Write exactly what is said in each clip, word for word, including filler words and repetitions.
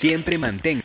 Siempre mantenga.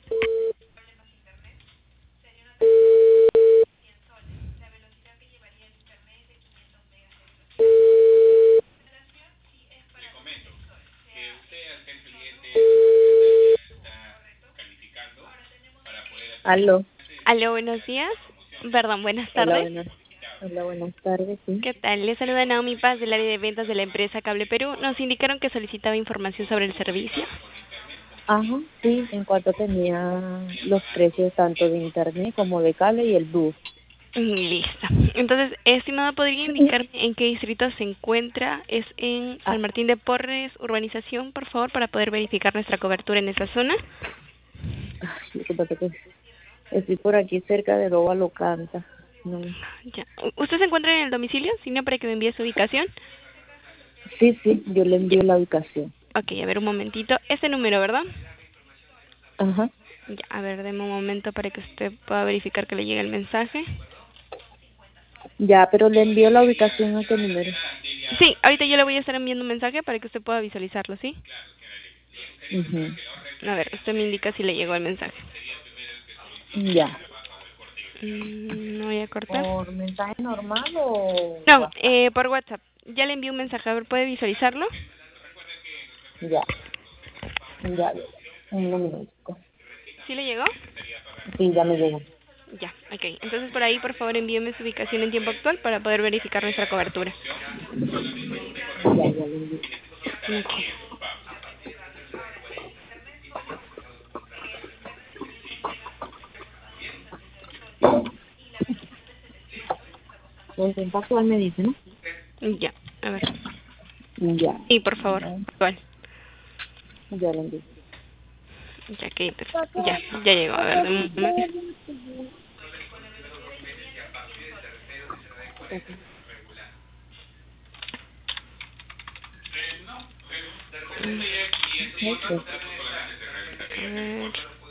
Aló. Aló, buenos días. Perdón, buenas Hola, tardes. buenas, hola, buenas tardes, sí. ¿Qué tal? Les saluda Naomi Paz del área de ventas de la empresa Cable Perú. Nos indicaron que solicitaba información sobre el servicio. Ajá, sí, en cuanto tenía los precios tanto de internet como de cable y el bus. Mm, Listo. Entonces, estimado, ¿podría indicarme en qué distrito se encuentra? Es en Ah, San Martín de Porres, urbanización, por favor, para poder verificar nuestra cobertura en esa zona. ay, discúlpate que estoy por aquí cerca de Dóvalo Canta. No. Ya. U- ¿Usted se encuentra en el domicilio? Si no, para que me envíe su ubicación. Sí, sí, yo le envío la ubicación. Ok, a ver un momentito. Este número, ¿verdad? Ajá, Ya, a ver, deme un momento para que usted pueda verificar que le llegue el mensaje. ya, pero le envío la ubicación a qué número. Sí, ahorita yo le voy a estar enviando un mensaje para que usted pueda visualizarlo, ¿sí? Mhm. A ver, usted me indica si le llegó el mensaje. Ya. Mm, no voy a cortar. ¿Por mensaje normal o No, WhatsApp? eh, por WhatsApp. Ya le envié un mensaje, a ver, ¿puede visualizarlo? Ya, ya, un momento. ¿Sí le llegó? Sí, ya me llegó. Ya, ok. Entonces por ahí, por favor, envíeme su ubicación en tiempo actual para poder verificar nuestra cobertura. Ya, ya le envío. Ok. En tiempo actual me dice, ¿no? Ya, a ver. Ya. Sí, por favor, actual. Ya le envío. Ya, que ya, ya llegó. A ver, deme un momento. Ok. A ver.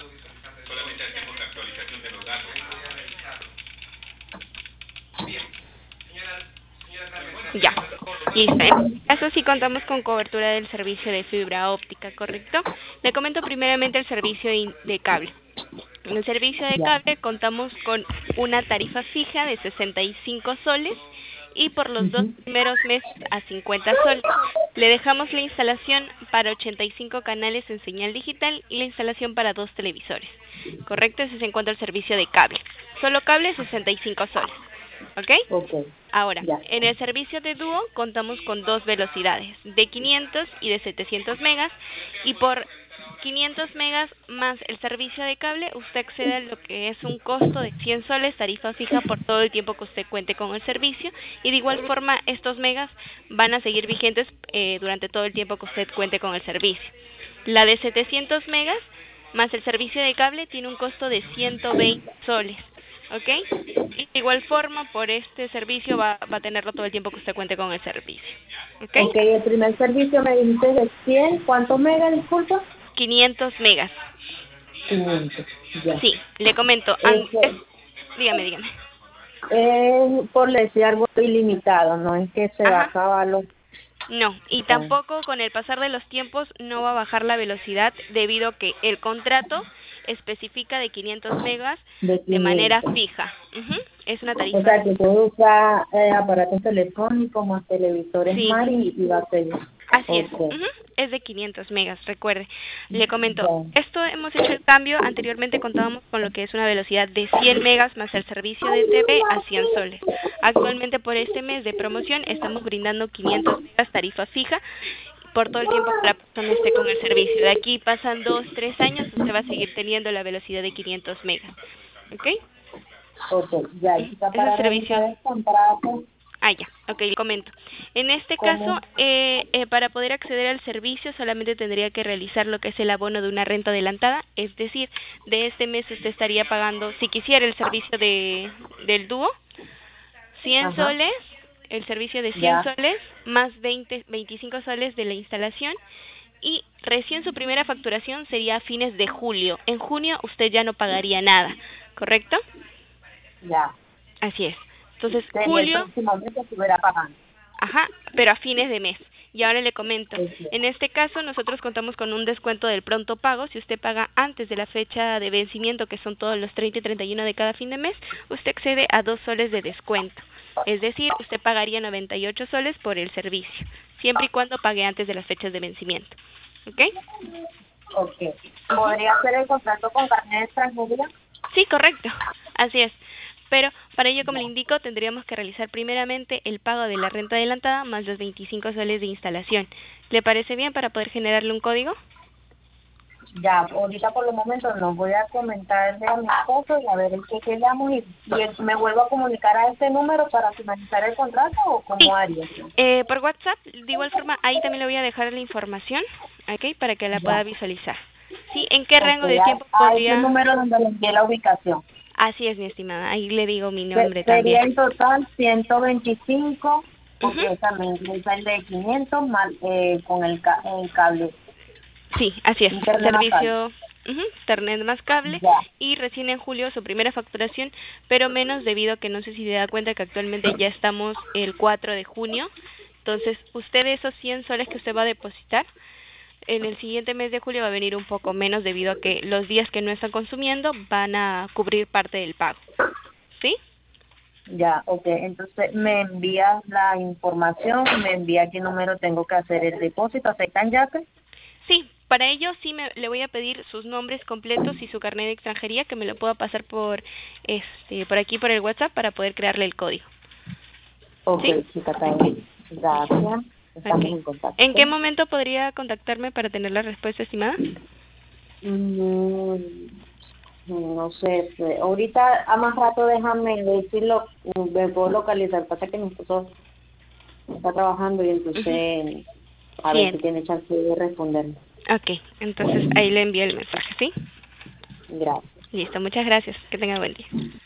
Ya, listo. En este caso sí contamos con cobertura del servicio de fibra óptica, ¿correcto? Le comento primeramente el servicio de, de cable. En el servicio de Ya. cable contamos con una tarifa fija de sesenta y cinco soles y por los dos Ujú. primeros meses a cincuenta soles. Le dejamos la instalación para ochenta y cinco canales en señal digital y la instalación para dos televisores. ¿Correcto? Ese se encuentra el servicio de cable. Solo cable sesenta y cinco soles. ¿Ok? Ok. Ahora, Ya. en el servicio de dúo contamos con dos velocidades, de quinientos y de setecientos megas, y por quinientos megas más el servicio de cable, usted accede a lo que es un costo de cien soles, tarifa fija por todo el tiempo que usted cuente con el servicio, y de igual forma estos megas van a seguir vigentes eh, durante todo el tiempo que usted cuente con el servicio. La de setecientos megas más el servicio de cable tiene un costo de ciento veinte soles. ¿Ok? Y de igual forma, por este servicio va, va a tenerlo todo el tiempo que usted cuente con el servicio. ¿Ok? Ok, el primer servicio me dijiste de cien, ¿cuántos megas, disculpa? quinientos megas. quinientos. Ya. Sí, le comento. an- es- Este, dígame, dígame. es por decir algo ilimitado, no es que se va a Ajá. acabar los... No, y Oh, tampoco con el pasar de los tiempos no va a bajar la velocidad debido a que el contrato especifica de quinientos megas de de manera quinientos. fija. Ujú. Es una O tarifa. sea, que puedo usar eh, aparatos telefónicos más televisores Sí, más y, y batería. así es. Ok. Ujú. Es de quinientos megas, recuerde. Le comento, Ya. esto hemos hecho el cambio. Anteriormente contábamos con lo que es una velocidad de cien megas más el servicio de T V a cien soles. Actualmente por este mes de promoción estamos brindando quinientos megas tarifa fija por todo el tiempo que la persona esté con el servicio. De aquí pasan dos, tres años, usted va a seguir teniendo la velocidad de quinientos megas. ¿Ok? Ok, ya. Ujú. Y ya Ese para servicio. realizar el contrato, Ah, ya, ok, le comento. En este caso, ¿cómo? eh, eh, para poder acceder al servicio solamente tendría que realizar lo que es el abono de una renta adelantada, es decir, de este mes usted estaría pagando, si quisiera el servicio de del dúo, cien Ajá, soles, el servicio de cien ya. soles, más veinte, veinticinco soles de la instalación, y recién su primera facturación sería a fines de julio. En junio usted ya no pagaría nada, ¿correcto? Ya. Así es. Entonces, Sería el julio. próximo mes que estuviera pagando. Ajá, pero a fines de mes. Y ahora le comento, en este caso nosotros contamos con un descuento del pronto pago. Si usted paga antes de la fecha de vencimiento, que son todos los treinta y treinta y uno de cada fin de mes, usted accede a dos soles de descuento. Es decir, usted pagaría noventa y ocho soles por el servicio, siempre y cuando pague antes de las fechas de vencimiento. ¿Ok? Ok. ¿Podría hacer el contrato con carnet de extranjería? Sí, correcto. Así es. Pero para ello, como le indico, tendríamos que realizar primeramente el pago de la renta adelantada más los veinticinco soles de instalación. ¿Le parece bien para poder generarle un código? Ya, ahorita por los momentos no voy a comentarle a mi esposo y a ver en qué quedamos y, y me vuelvo a comunicar a este número para finalizar el contrato o Sí. cómo haría. Eh, por WhatsApp, de igual forma, ahí también le voy a dejar la información, ¿ok? Para que la pueda Ya. visualizar. ¿Sí? ¿En qué rango Okay, de tiempo a, a ese podría...? número donde le envié la ubicación. Así es, mi estimada. Ahí le digo mi Se- nombre sería también. en total ciento veinticinco, Ujú. porque también incluye el de quinientos más, eh, con el, ca el cable, Sí, así es. internet más cable. Servicio, ujú, internet más cable, Ya. y recién en julio su primera facturación, pero menos debido a que no sé si se da cuenta que actualmente ya estamos el cuatro de junio. Entonces, usted de esos cien soles que usted va a depositar, en el siguiente mes de julio va a venir un poco menos debido a que los días que no están consumiendo van a cubrir parte del pago. ¿Sí? Ya, ok. Entonces me envías la información, me envía qué número tengo que hacer el depósito. ¿Aceptan ya? Sí, para ello sí me, le voy a pedir sus nombres completos y su carnet de extranjería, que me lo pueda pasar por este por aquí por el WhatsApp para poder crearle el código. Ok, ¿Sí? chica, está bien. Gracias. Estamos Okay. en ¿En qué contacto. momento podría contactarme para tener la respuesta estimada? Mm, no sé, pues, ahorita a más rato déjame decirlo, me puedo localizar. Pasa que mi esposo está trabajando y Ujú. entonces a Sí, ver en- si tiene chance de responder. ok. Entonces ahí le envío el mensaje, ¿sí? Gracias. Listo, muchas gracias. Que tenga buen día.